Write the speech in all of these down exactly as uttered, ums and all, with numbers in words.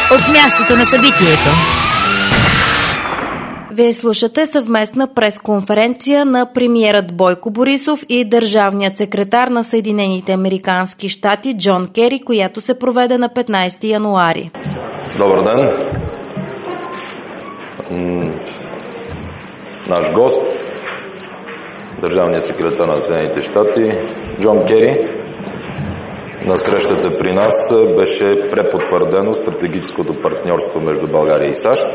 от мястото на събитието. Вие слушате съвместна пресконференция на премиерът Бойко Борисов и държавният секретар на Съединените американски щати Джон Кери, която се проведе на петнайсети януари. Добър ден! Наш гост, държавният секретар на Съединените щати Джон Кери, на срещата при нас беше препотвърдено стратегическото партньорство между България и САЩ.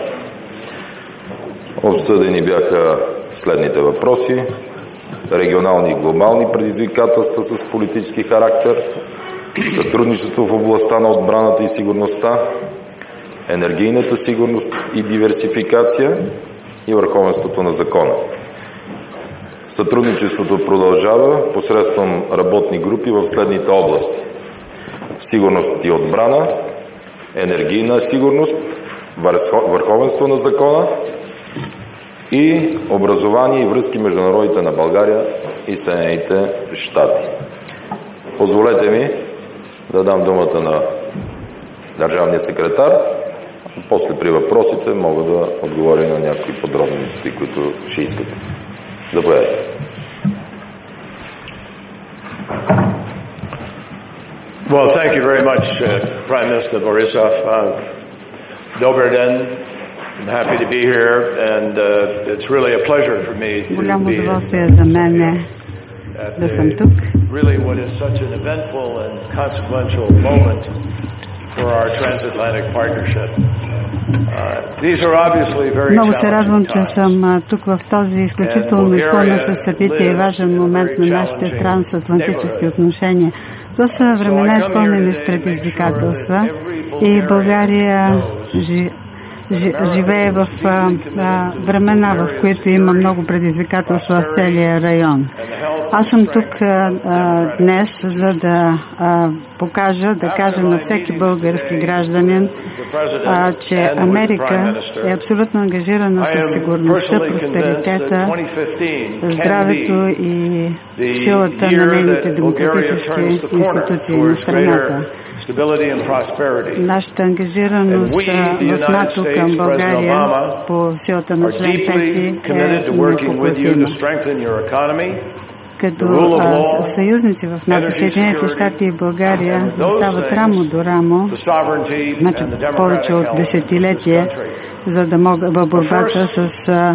Обсъдени бяха следните въпроси: регионални и глобални предизвикателства с политически характер, сътрудничество в областта на отбраната и сигурността, енергийната сигурност и диверсификация и върховенството на закона. Сътрудничеството продължава посредством работни групи в следните области: сигурност и отбрана, енергийна сигурност, върховенство на закона и образование и връзки между народите на България и Съединените щати. Позволете ми да дам думата на държавния секретар. После при въпросите мога да отговоря на някои подробности, които ще искате. Заповядайте. Well, thank you very much, uh, Prime Minister Borisov. Uh, Добър ден. I'm happy to be here, and uh, it's really a pleasure for me to Голямо be удоволствие за мен е да съм тук. Really what is such an eventful and consequential moment for our transatlantic partnership. Uh, these are obviously very Много се радвам, че съм тук в този изключително изпълнен със събитие и важен момент на нашите трансатлантически отношения. Това са времена изпълнени с предизвикателства и България жи, жи, живее в а, а, времена, в които има много предизвикателства в целия район. Аз съм тук а, а, днес, за да а, покажа, да кажа на всеки български гражданин, а, че Америка е абсолютно ангажирана с сигурността, просперитета, здравето и силата на нейните демократически институции на страната. Нашата ангажираност в НАТО към България по силата на член пети е непоклатима. Като а, съюзници в НАТО, Съединените щати и България стават рамо до рамо, значи повече от десетилетие, за да могат в борбата с... А...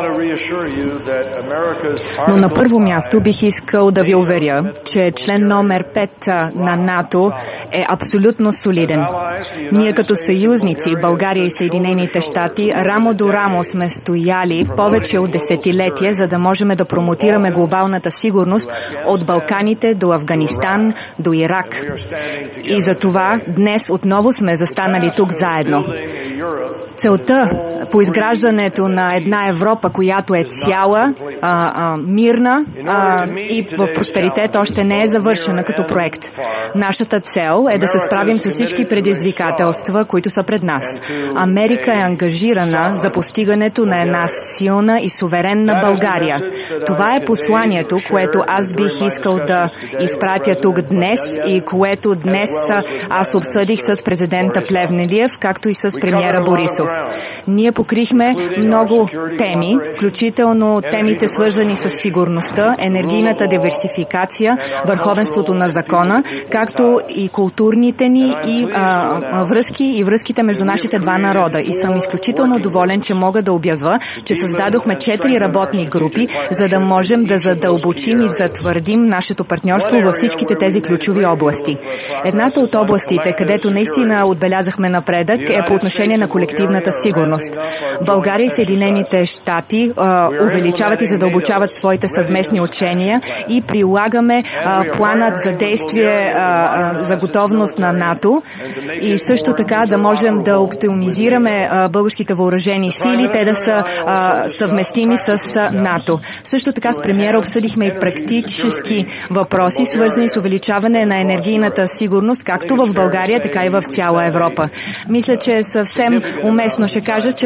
Но на първо място бих искал да ви уверя, че член номер пет на НАТО е абсолютно солиден. Ние като съюзници, България и Съединените щати, рамо до рамо сме стояли повече от десетилетие, за да можем да промотираме глобалната сигурност от Балканите до Афганистан, до Ирак. И за това днес отново сме застанали тук заедно. Целта по изграждането на една Европа, която е цяла, а, а, мирна а, и в просперитет, още не е завършена като проект. Нашата цел е да се справим с всички предизвикателства, които са пред нас. Америка е ангажирана за постигането на една силна и суверенна България. Това е посланието, което аз бих искал да изпратя тук днес и което днес аз обсъдих с президента Плевнелиев, както и с премиера Борисов. Ние покрихме много теми, включително темите свързани с сигурността, енергийната диверсификация, върховенството на закона, както и културните ни и а, връзки и връзките между нашите два народа. И съм изключително доволен, че мога да обявя, че създадохме четири работни групи, за да можем да задълбочим и затвърдим нашето партньорство във всичките тези ключови области. Едната от областите, където наистина отбелязахме напредък, е по отношение на колективната сигурност. България и Съединените щати а, увеличават и задълбочават своите съвместни учения и прилагаме а, планът за действие а, а, за готовност на НАТО и също така да можем да оптимизираме а, българските въоръжени сили, те да са а, съвместими с а, НАТО. Също така с премиера обсъдихме и практически въпроси, свързани с увеличаване на енергийната сигурност, както в България, така и в цяла Европа. Мисля, че съвсем уместно ще кажа, че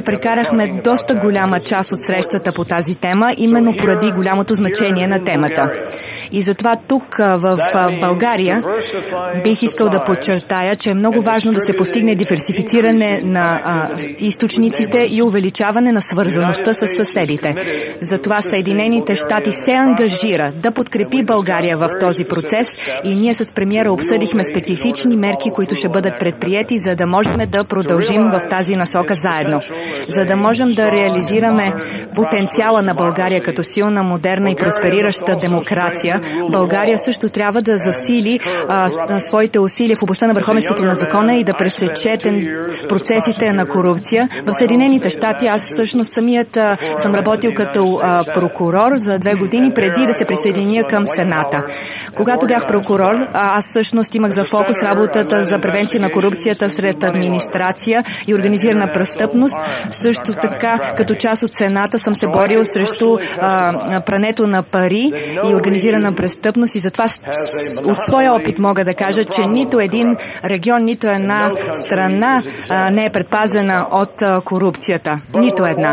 прекарахме доста голяма част от срещата по тази тема, именно поради голямото значение на темата. И затова тук в България бих искал да подчертая, че е много важно да се постигне диверсифициране на а, източниците и увеличаване на свързаността с съседите. Затова Съединените щати се ангажира да подкрепи България в този процес и ние с премиера обсъдихме специфични мерки, които ще бъдат предприети, за да можем да продължим в тази насока заедно. За да можем да реализираме потенциала на България като силна, модерна и просперираща демокрация, България също трябва да засили а, своите усилия в областта на върховенството на закона и да пресече процесите на корупция. В Съединените щати аз всъщност самият а, съм работил като а, прокурор за две години преди да се присъединя към Сената. Когато бях прокурор, а, аз всъщност имах за фокус работата за превенция на корупцията сред администрация и организирана престъпност. Също така, като част от Сената съм се борил срещу а, прането на пари и организирана престъпност и затова от своя опит мога да кажа, че нито един регион, нито една страна а, не е предпазена от а, корупцията. Нито една.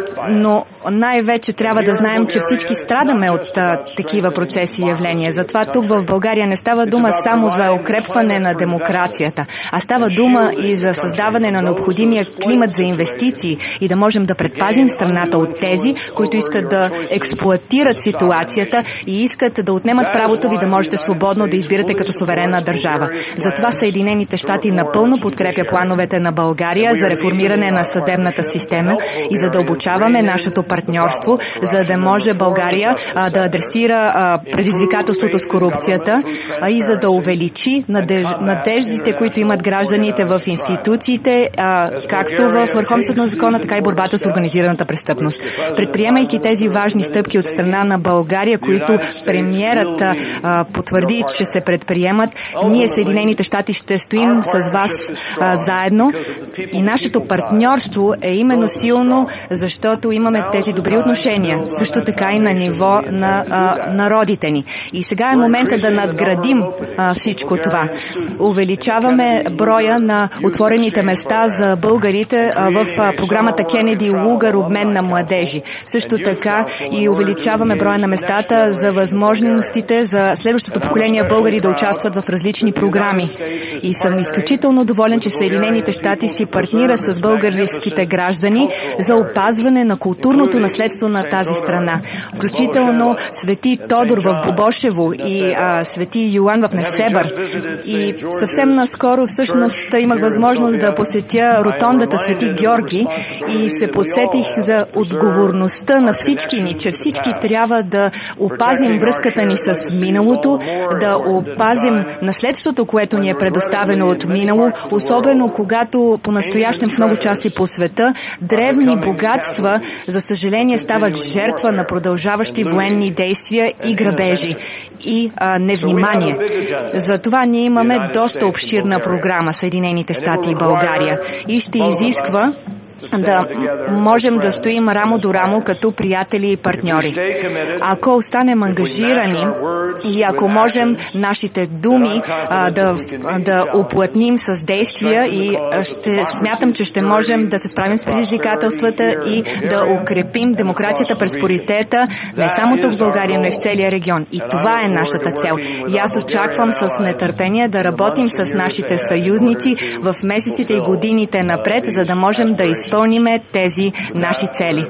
Но най-вече трябва да знаем, че всички страдаме от а, такива процеси и явления. Затова тук в България не става дума само за укрепване на демокрацията, а става дума и за създаване на необходимия климат за инвестиции и да можем да предпазим страната от тези, които искат да експлоатират ситуацията и искат да отнемат правото ви да можете свободно да избирате като суверенна държава. Затова Съединените щати напълно подкрепя плановете на България за реформиране на съдебната система и за да обучаваме нашето партньорство, за да може България а, да адресира а, предизвикателството с корупцията а, и за да увеличи надеж... надеждите, които имат гражданите в институциите, а, както в върховенството на закона, така и борбата с организираната престъпност. Предприемайки тези важни стъпки от страна на България, които премиерът а, потвърди, че се предприемат, ние, Съединените щати, ще стоим с вас а, заедно и нашето партньорство е именно силно, защото имаме тези добри отношения, също така и на ниво на а, народите ни. И сега е момента да надградим а, всичко това. Увеличаваме броя на отворените места за българите а, в а, програмата Кенеди Лугар обмен на младежи. Също така и увеличаваме броя на местата за възможностите за следващото поколение българи да участват в различни програми. И съм изключително доволен, че Съединените щати си партнира с българските граждани за опазване на културното наследство на тази страна. Включително Свети Тодор в Бобошево и а, Свети Йоан в Несебър. И съвсем наскоро всъщност имах възможност да посетя ротондата Свети Георги и се подсетих за отговорността на всички ни, че всички трябва да опазим връзката ни с миналото, да опазим наследството, което ни е предоставено от минало, особено когато по-настоящем в много части по света древни богатства, за съжаление, стават жертва на продължаващи военни действия и грабежи и а, невнимание. Затова ние имаме доста обширна програма Съединените щати и България и ще изисква да можем да стоим рамо до рамо като приятели и партньори. Ако останем ангажирани и ако можем нашите думи а, да, да оплътним с действия и ще смятам, че ще можем да се справим с предизвикателствата и да укрепим демокрацията, просперитета не само тук в България, но и в целия регион. И това е нашата цел. И аз очаквам с нетърпение да работим с нашите съюзници в месеците и годините напред, за да можем да изпълним изпълниме тези наши цели.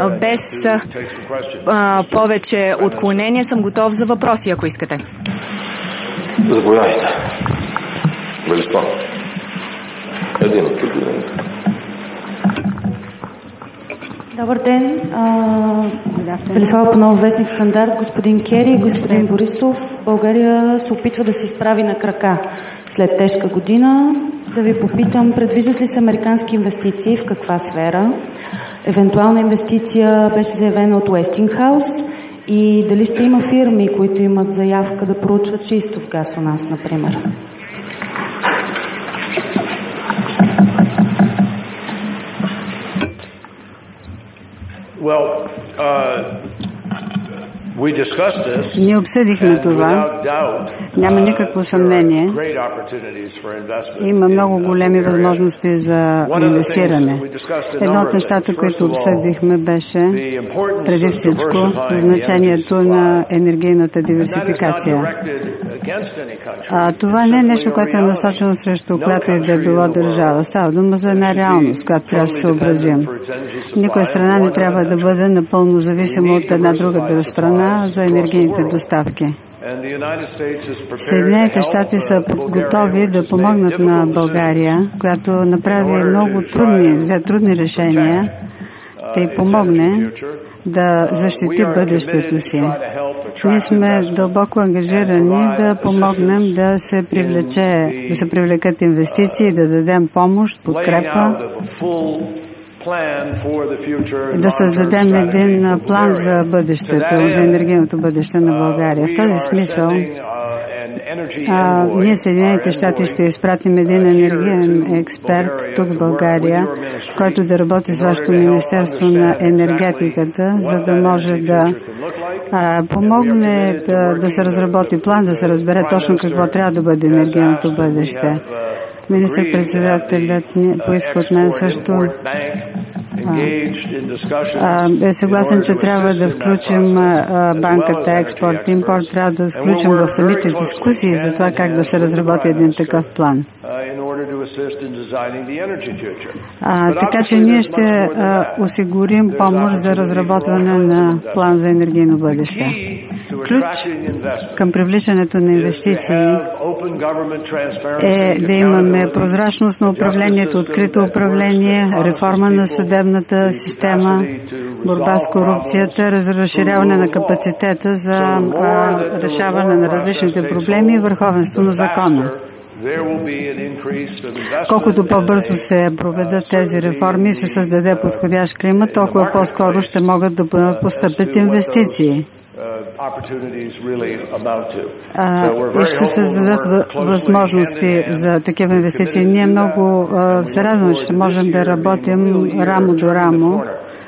Без а, повече отклонения съм готов за въпроси, ако искате. Заповядайте. Велислав. Един от тук. Добър ден. Велислава Панова, вестник Стандарт. Господин Кери, господин Борисов, България се опитва да се изправи на крака след тежка година. Да ви попитам, предвиждат ли се американски инвестиции, в каква сфера? Евентуална инвестиция беше заявена от Westinghouse и дали ще има фирми, които имат заявка да проучват шистов газ у нас, например? Well, uh, Ние обсъдихме това. Няма никакво съмнение. Има много големи възможности за инвестиране. Едно от нещата, които обсъдихме, беше преди всичко значението на енергийната диверсификация. А това не е нещо, което е насочено срещу която и да е било държава. Става дума за една реалност, която трябва да се съобразим. Никоя страна не трябва да бъде напълно зависима от една друга страна за енергийните доставки. Съединените щати са готови да помогнат на България, която направи много трудни, взе трудни решения, да й помогне да защити бъдещето си. Ние сме дълбоко ангажирани да помогнем да се привлече, да се привлекат инвестиции, да дадем помощ, подкрепа, да създадем един план за бъдещето, за енергийното бъдеще на България. В този смисъл, а, ние Съединените щати ще изпратим един енергиен експерт тук в България, който да работи с вашето Министерство на енергетиката, за да може да а, помогне да, да се разработи план, да се разбере точно какво трябва да бъде енергийното бъдеще. Министър-председателят поиска от мен също а, е съгласен, че трябва да включим а, банката експорт-импорт, трябва да включим в самите дискусии за това как да се разработи един такъв план. А, така че ние ще а, осигурим помощ за разработване на план за енергийно бъдеще. Ключ към привличането на инвестиции е да имаме прозрачност на управлението, открито управление, реформа на съдебната система, борба с корупцията, разширяване на капацитета за а, решаване на различните проблеми и върховенство на закона. Колкото по-бързо се проведат тези реформи и се създаде подходящ климат, толкова по-скоро ще могат да постъпят инвестиции. А, и ще се създадат възможности за такива инвестиции. Ние много а, се радваме, че можем да работим рамо до рамо,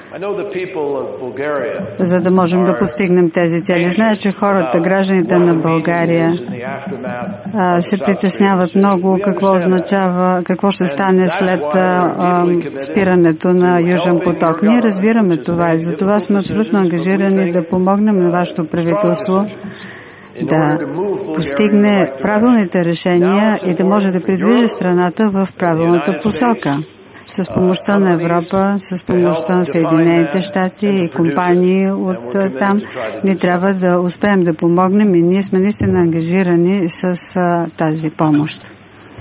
за да можем да постигнем тези цели. Зная, че хората, гражданите на България а, се притесняват много какво означава, какво ще стане след а, а, спирането на Южен поток. Ние разбираме това и за това сме абсолютно ангажирани да помогнем на вашето правителство да постигне правилните решения и да може да придвижи страната в правилната посока. С помощта на Европа, с помощта на Съединените щати и компании от там, ние трябва да успеем да помогнем и ние сме наистина ангажирани с а, тази помощ.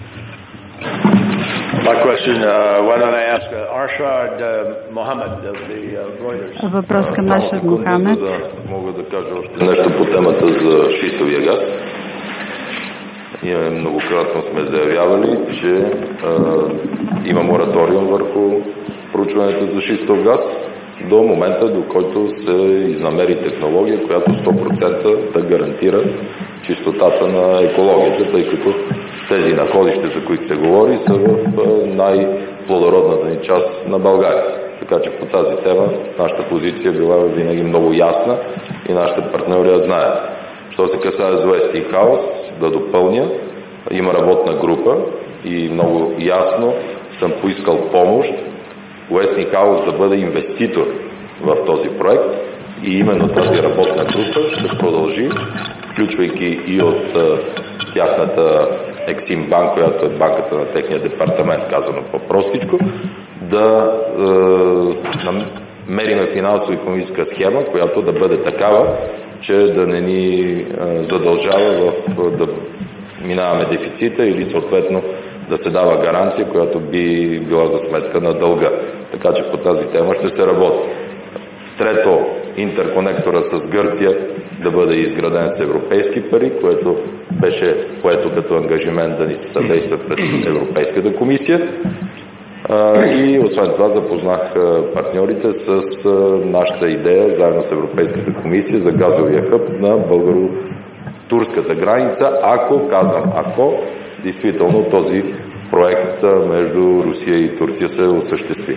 Въпрос към Аршад Мохамед. Мога да кажа още нещо по темата за шистовия газ. Ние многократно сме заявявали, че а, има мораториум върху проучването за шистов газ до момента, до който се изнамери технология, която сто процента да гарантира чистотата на екологията, тъй като тези находища, за които се говори, са в най-плодородната ни част на България. Така че по тази тема нашата позиция била винаги много ясна и нашите партньори я знаят. Що се касае за Уестингхаус, да допълня, има работна група и много ясно съм поискал помощ Уестингхаус да бъде инвеститор в този проект и именно тази работна група ще продължи, включвайки и от а, тяхната Ексим банк, която е банката на техния департамент, казано по-простичко, да а, намериме финансово-икономическа схема, която да бъде такава, че да не ни а, задължава в, да минаваме дефицита или съответно да се дава гаранция, която би била за сметка на дълга. Така че по тази тема ще се работи. Трето, интерконектора с Гърция да бъде изграден с европейски пари, което беше поето като ангажимент да ни се съдейства пред Европейската комисия. И освен това запознах партньорите с нашата идея, заедно с Европейската комисия, за газовия хъб на българо-турската граница, ако, казвам, ако действително този проект между Русия и Турция се осъществи.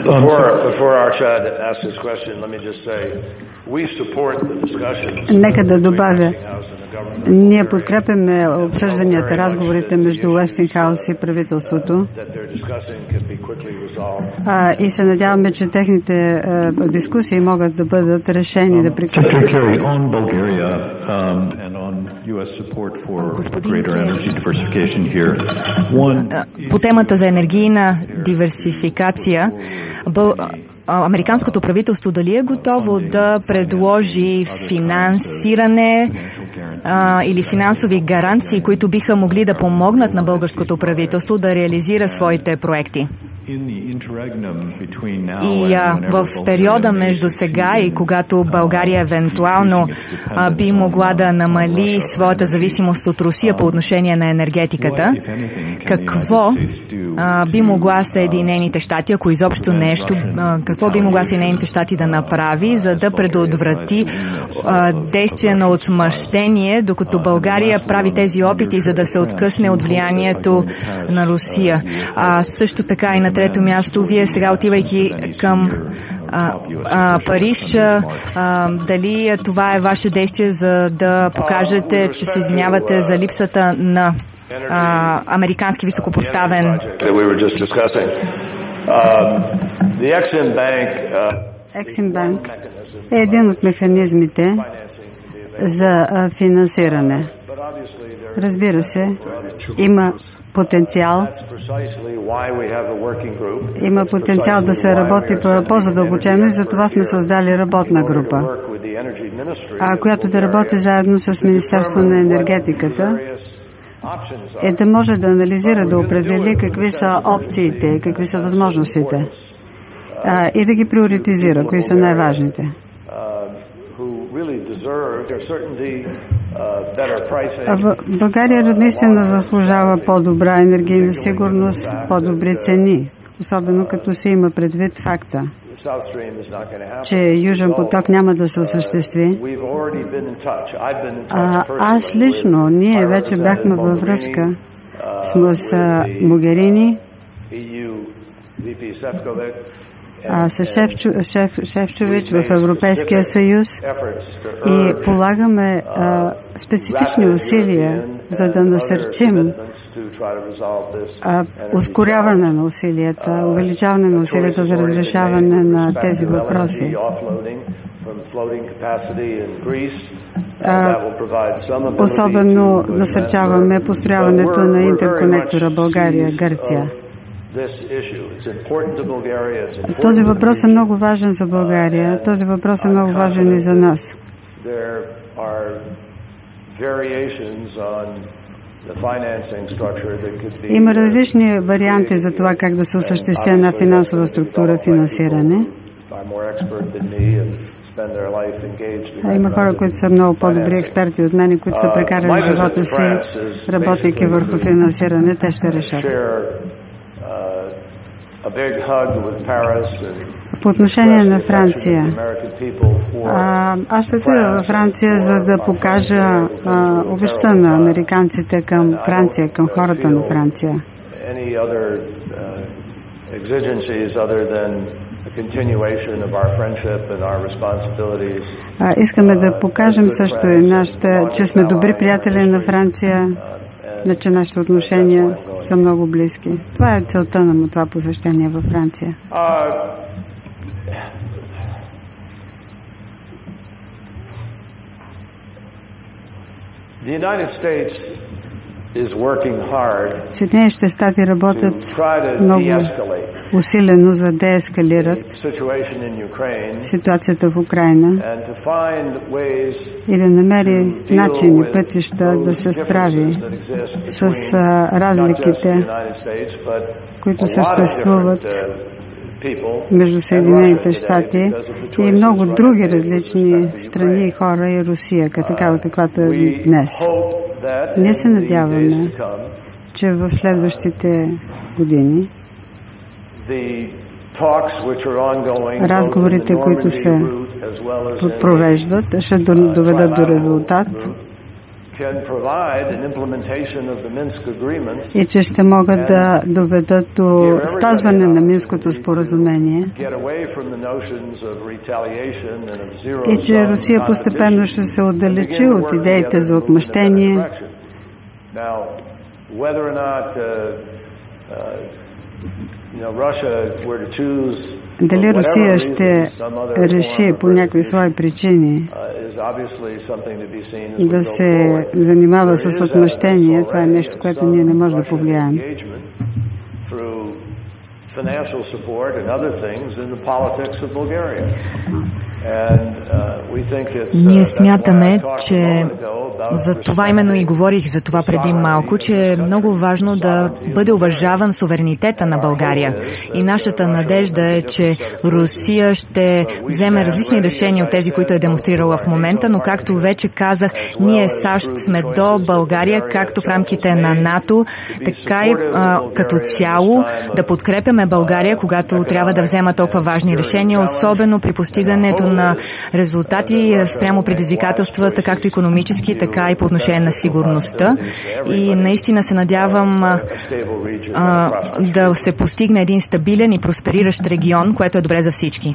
Нека да добавя, ние подкрепяме обсъжданията, разговорите между Уестингхаус и правителството а, и се надяваме, че техните а, дискусии могат да бъдат решени да приключат. Господин по темата за енергийна диверсификация, бъл... американското правителство дали е готово да предложи финансиране а, или финансови гаранции, които биха могли да помогнат на българското правителство да реализира своите проекти? И а, в периода между сега и когато България евентуално а, би могла да намали своята зависимост от Русия по отношение на енергетиката, какво а, би могла Съединените щати, ако изобщо нещо, а, какво би могла Съединените щати да направи, за да предотврати а, действие на отмъщение, докато България прави тези опити, за да се откъсне от влиянието на Русия? А, също така и на трето място, вие сега отивайки към а, а, Париж, а, дали това е ваше действие, за да покажете, че се извинявате за липсата на а, американски високопоставен Ексим Банк е един от механизмите за финансиране. Разбира се, има потенциал има потенциал да се работи по-задълбочено и затова сме създали работна група, а, която да работи заедно с Министерство на енергетиката, е да може да анализира, да определи какви са опциите, какви са възможностите а, и да ги приоритизира, кои са най-важните. В България наистина заслужава по-добра енергийна сигурност, по-добри цени, особено като се има предвид факта, че Южен поток няма да се осъществи. А, аз лично, ние вече бяхме във връзка с, с Могерини, а, с Шефчо, Шеф, Шефчович в Европейския съюз и полагаме а, специфични усилия, за да насърчим а, ускоряване на усилията, увеличаване на усилията за разрешаване на тези въпроси. А, особено насърчаваме построяването на интерконектора България-Гърция. Този въпрос е много важен за България. Този въпрос е много важен и за нас. Има различни варианти за това как да се осъществи една финансова структура, финансиране. А има хора, които са много по-добри експерти от мен, които са прекарали живота си, работейки върху финансиране. Те ще решат. По отношение на Франция, а, аз ще отида във Франция, за да покажа обеща на американците към Франция, към хората на Франция. А, искаме да покажем също и нашата, че сме добри приятели на Франция, че нашите отношения са много близки. Това е целта на това посещение във Франция. Съединените щати работят много усилено за да деескалират ситуацията в Украйна и да намери начини, пътища да се справи с разликите, които съществуват между Съединените щати и много други различни страни и хора и Русия, такава каквато е днес. Ние се надяваме, че в следващите години разговорите, които се провеждат, ще доведат до резултат и че ще могат да доведат до спазване на Минското споразумение и че Русия постепенно ще се отдалечи от идеите за отмъщение. Дали Русия ще реши по някакви свои причини да се занимава с отмъщение, това е нещо, което ние не можем да повлияем. Ние смятаме, че за това именно и говорих за това преди малко, че е много важно да бъде уважаван суверенитета на България. И нашата надежда е, че Русия ще вземе различни решения от тези, които е демонстрирала в момента, но както вече казах, ние САЩ сме до България, както в рамките на НАТО, така и а, като цяло да подкрепяме България, когато трябва да взема толкова важни решения, особено при постигането на резултати спрямо предизвикателствата, както икономически, така и по отношение на сигурността. И наистина се надявам а, а, да се постигне един стабилен и проспериращ регион, което е добре за всички.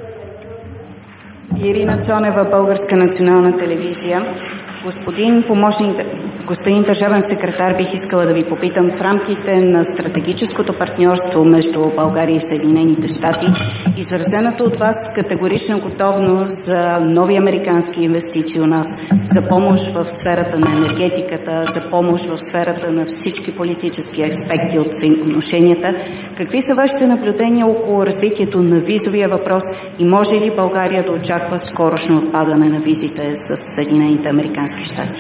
Ирина Цонева, Българска национална телевизия. Господин помощник, господин държавен секретар, бих искала да ви попитам в рамките на стратегическото партньорство между България и Съединените щати, изразената от вас категорична готовност за нови американски инвестиции у нас, за помощ в сферата на енергетиката, за помощ в сферата на всички политически аспекти от взаимоотношенията. Какви са вашите наблюдения около развитието на визовия въпрос и може ли България да очаква скорошно отпадане на визите с Съединените американски щати?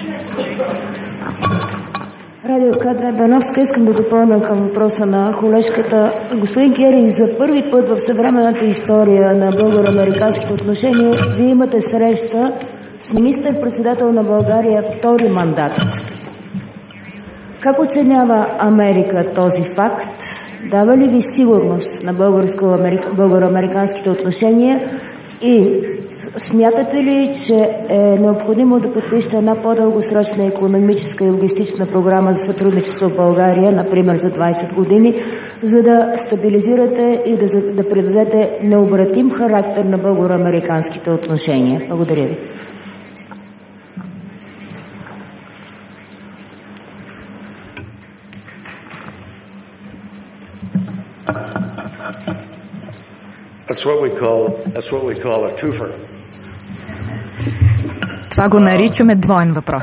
Радио К две Бановска, искам да допълня към въпроса на колежката. Господин Кери, за първи път в съвременната история на българо-американските отношения вие имате среща с министър-председател на България втори мандат. Как оценява Америка този факт? Дава ли ви сигурност на българо-американските отношения и смятате ли, че е необходимо да подпишете една по-дългосрочна икономическа и логистична програма за сътрудничество в България, например за двайсет години, за да стабилизирате и да, да придадете необратим характер на българо-американските отношения? Благодаря ви. That's what we call, that's what we call a twofer. Това го наричаме двоен въпрос.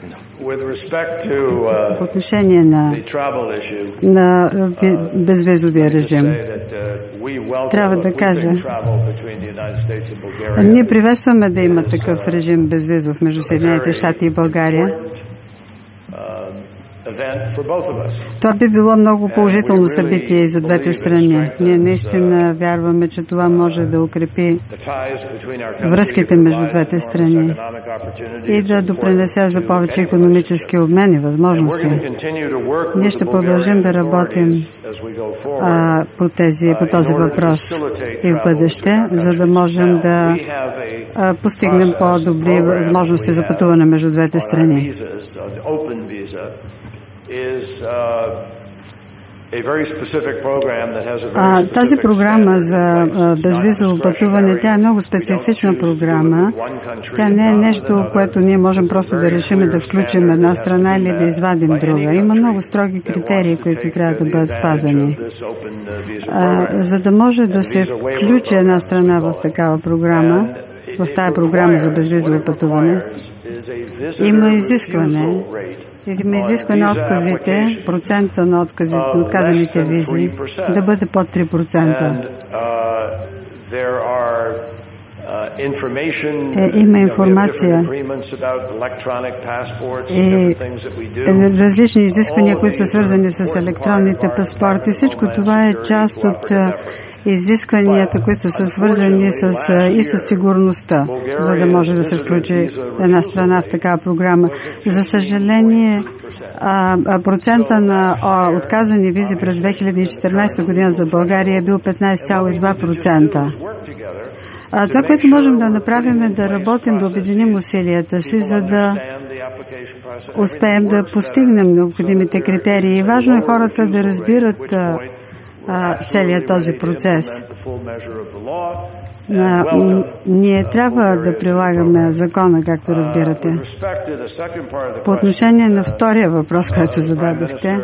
По отношение на, на безвизовия режим, трябва да кажа, ние приветстваме да има такъв режим безвизов между Съединените щати и България. Това би било много положително събитие и за двете страни. Ние наистина вярваме, че това може да укрепи връзките между двете страни и да допринесе за повече икономически обмен и възможности. Ние ще продължим да работим а, по, тези, по този въпрос и в бъдеще, за да можем да а, постигнем по-добри възможности за пътуване между двете страни. А, тази програма за безвизово пътуване, тя е много специфична програма. Тя не е нещо, което ние можем просто да решим да включим една страна или да извадим друга. Има много строги критерии, които трябва да бъдат спазани. А, за да може да се включи една страна в такава програма, в тая програма за безвизово пътуване, има изискване Има изискване отказите, процента на отказите, отказаните визи да бъде под три процента. Е, има информация и различни изисквания, които са свързани с електронните паспорти. Всичко това е част от изискванията, които са свързани с, и с сигурността, за да може да се включи една страна в такава програма. За съжаление, процента на отказани визи през две хиляди и четиринадесета година за България е бил петнадесет цяло и две процента. Това, което можем да направим, е да работим, да обединим усилията си, за да успеем да постигнем необходимите критерии. Важно е хората да разбират а, а, целият този процес. А, ние трябва да прилагаме закона, както разбирате. По отношение на втория въпрос, който зададохте,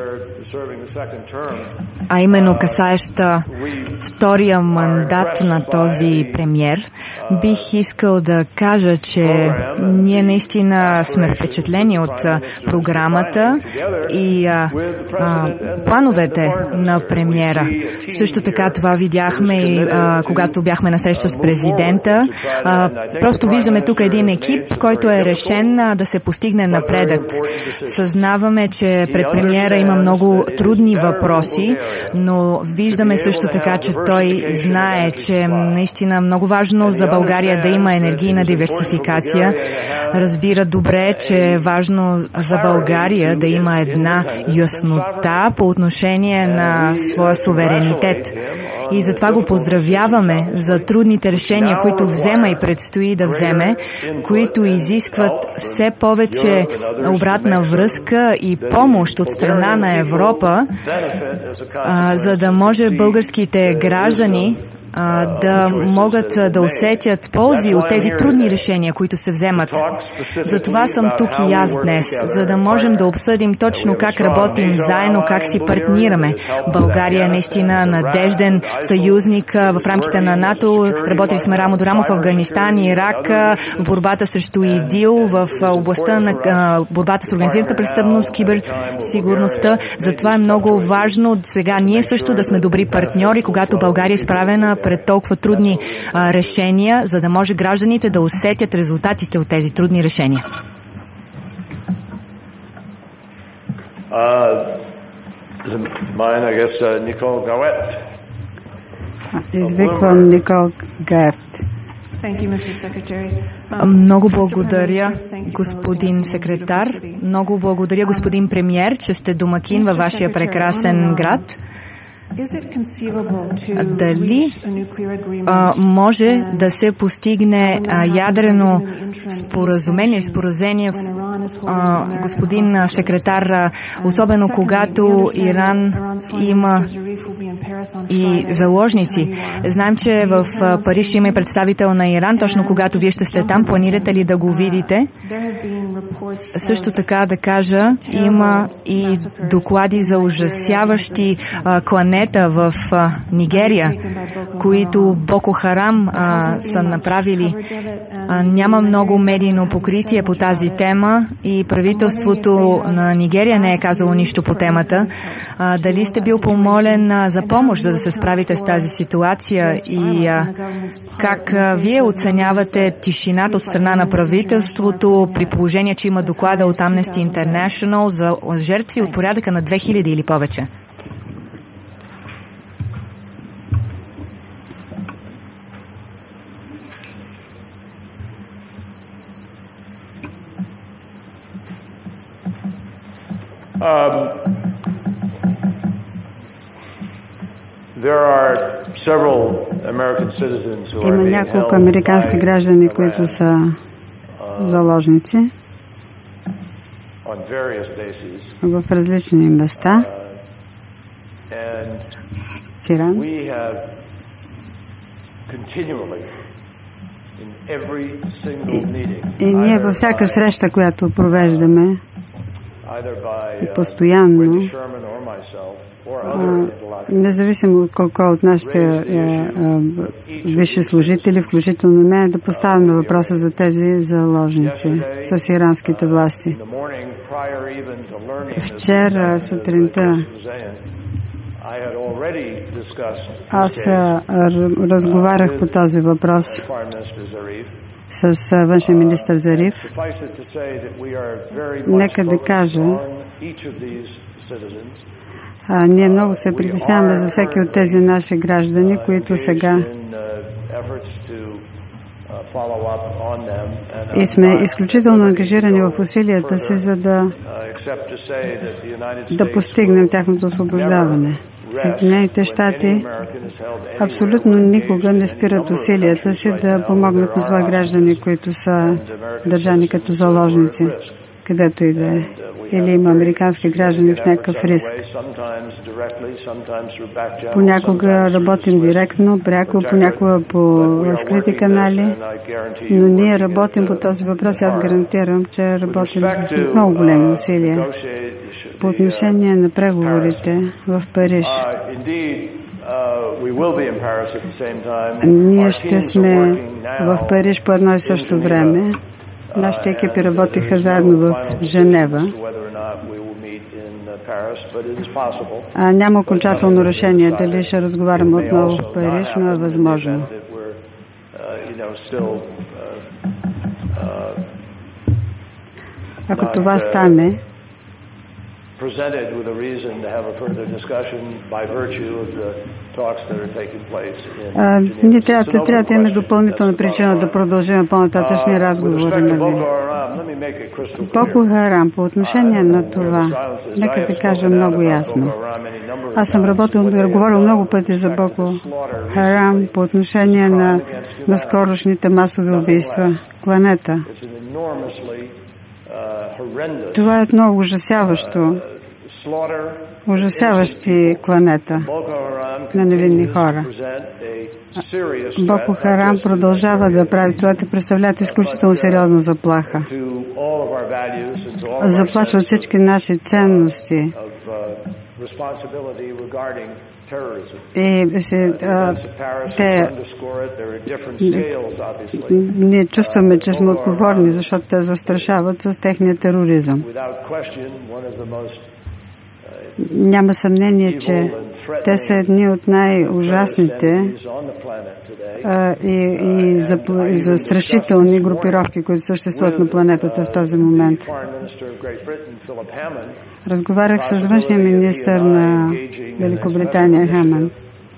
а именно касаеща втория мандат на този премиер, бих искал да кажа, че ние наистина сме впечатлени от програмата и а, а, плановете на премиера. Също така това видяхме и а, когато бяхме на среща с президента. А, просто виждаме тук един екип, който е решен а, да се постигне напредък. Съзнаваме, че пред премиера има много трудни въпроси, но виждаме също така, че той знае, че наистина много важно за България да има енергийна диверсификация. Разбира добре, че е важно за България да има една яснота по отношение на своя суверенитет. И затова го поздравяваме за трудните решения, които взема и предстои да вземе, които изискват все повече обратна връзка и помощ от страна на Европа, а, за да може българските граждани а, да могат да усетят ползи от тези трудни решения, които се вземат. Затова съм тук и аз днес, за да можем да обсъдим точно как работим заедно, как си партнираме. България е наистина надежден съюзник в рамките на НАТО. Работили сме рамо до рамо в Афганистан и Ирак, в борбата срещу ИДИЛ, в областта на борбата с организираната престъпност, киберсигурността. Затова е много важно сега ние също да сме добри партньори, когато България е изправена пред толкова трудни а, решения, за да може гражданите да усетят резултатите от тези трудни решения. Извиквам Никол Гает. Много благодаря, господин секретар. Много благодаря, господин премиер, че сте домакин във вашия прекрасен град. Дали а, може да се постигне а, ядрено споразумение или споразумение, а, господин секретар, а, особено когато Иран има и заложници. Знаем, че в Париж има и представител на Иран. Точно когато вие ще сте там, планирате ли да го видите? Също така да кажа, има и доклади за ужасяващи а, кланета в а, Нигерия, които Боко Харам а, са направили. А, няма много медийно покритие по тази тема и правителството на Нигерия не е казало нищо по темата. А, дали сте бил помолен а, за помощ, за да се справите с тази ситуация и а, как а, вие оценявате тишината от страна на правителството при положение, че има доклада от Amnesty International за жертви от порядъка на две хиляди или повече? Um, there are several American citizens who are Има няколко американски граждани, които са заложници в различни места в Иран. И, и ние във всяка среща, която провеждаме, и постоянно, а, независимо от колко от нашите а, а, висши служители, включително мен, да поставяме въпроса за тези заложници с иранските власти. Вчера сутринта аз а, разговарях по този въпрос с външен министър Зариф. Нека да кажа, а, ние много се притесняваме за всеки от тези наши граждани, които сега и сме изключително ангажирани в усилията си, за да, да постигнем тяхното освобождаване. Съединените щати абсолютно никога не спират усилията си да помогнат на свои граждани, които са държани като заложници. където и да е. Или има американски граждани в някакъв риск. Понякога работим директно, пряко, понякога по скрити канали, но ние работим по този въпрос. Аз гарантирам, че работим с много големи усилия по отношение на преговорите в Париж. Ние ще сме в Париж по едно и също време. Нашите екипи работиха заедно в Женева. А няма окончателно решение дали ще разговарям отново в Париж, но е възможно. Ако това стане, А, ние трябва, трябва да имаме допълнителна причина да продължим по-нататъчни разговори. Нали? Боко Харам, по отношение на това, нека да кажа много ясно. Аз съм работил, говорил много пъти за Боко Харам по отношение на, на скорошните масови убийства. Кланета. Това е много ужасяващо. Ужасяващи кланета на невинни хора. Боко Харам продължава да прави това, да представляват изключително сериозна заплаха. Заплашват всички наши ценности. И се, а, те, ние чувстваме, че сме отговорни, защото те застрашават с техния тероризъм. Няма съмнение, че те са едни от най-ужасните а, и, и, запла... и застрашителни групировки, които съществуват на планетата в този момент. Разговарях с външния министър на Великобритания Хамънд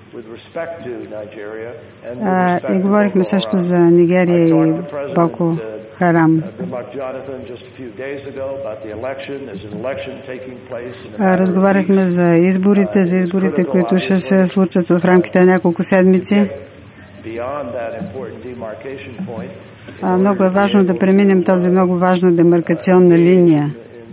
а, и говорихме също за Нигерия и Боко Харам. Разговаряхме за изборите, за изборите, които ще се случат в рамките на няколко седмици. А, много е важно да преминем този много важна демаркационна линия.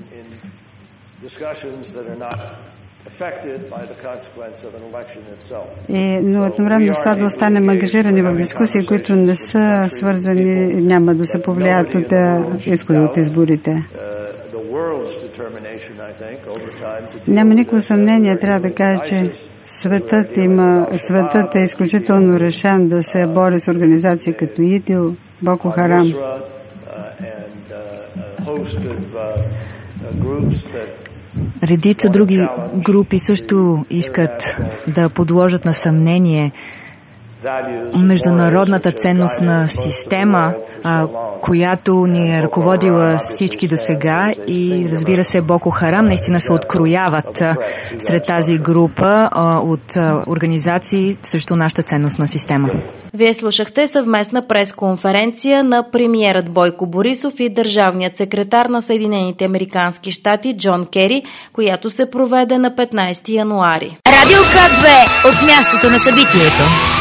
И, но едновременно с това да останем ангажирани в дискусии, които не са свързани и няма да се повлияят от изхода от изборите. Няма никакво съмнение, трябва да кажа, че светът, има, светът е изключително решен да се бори с организации като ИДИЛ, Боко Харам. Редица други групи също искат да подложат на съмнение международната ценностна система, а, която ни е ръководила всички до сега, и разбира се, Боко Харам наистина се открояват а, сред тази група а, от а, организации срещу нашата ценностна система. Вие слушахте съвместна пресконференция на премиерът Бойко Борисов и държавният секретар на Съединените американски щати Джон Кери, която се проведе на петнайсети януари. Радио К две от мястото на събитието.